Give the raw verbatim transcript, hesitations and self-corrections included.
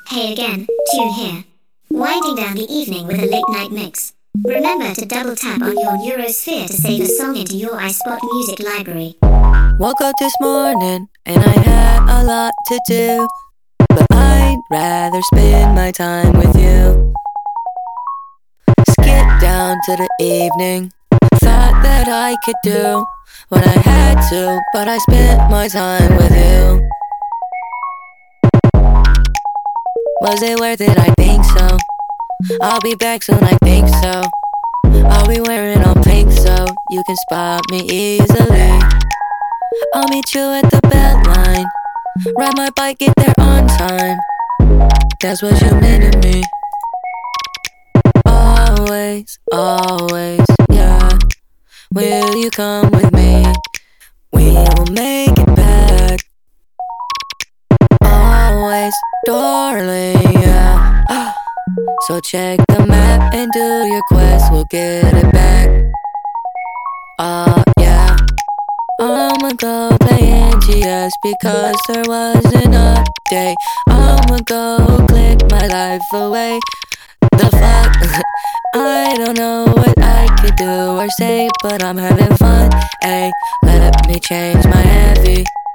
Hey again, Tune here. Winding down the evening with a late night mix. Remember to double tap on your Eurosphere to save a song into your iSpot music library. Woke up this morning and I had a lot to do, but I'd rather spend my time with you. Skip down to the evening, thought that I could do what I had to, but I spent my time with you. Was it worth it? I think so. I'll be back soon, I think so. I'll be wearing all pink so you can spot me easily. I'll meet you at the Beltline, ride my bike, get there on time. That's what you mean to me. Always, always, yeah. Will you come with me? We will make it back. Always, darling, yeah. So check the map and do your quest, we'll get it back. Uh, yeah. I'ma go play N G S because there was an update. I'ma go click my life away. The fuck? I don't know what I could do or say, but I'm having fun. Ayy, let me change my heavy.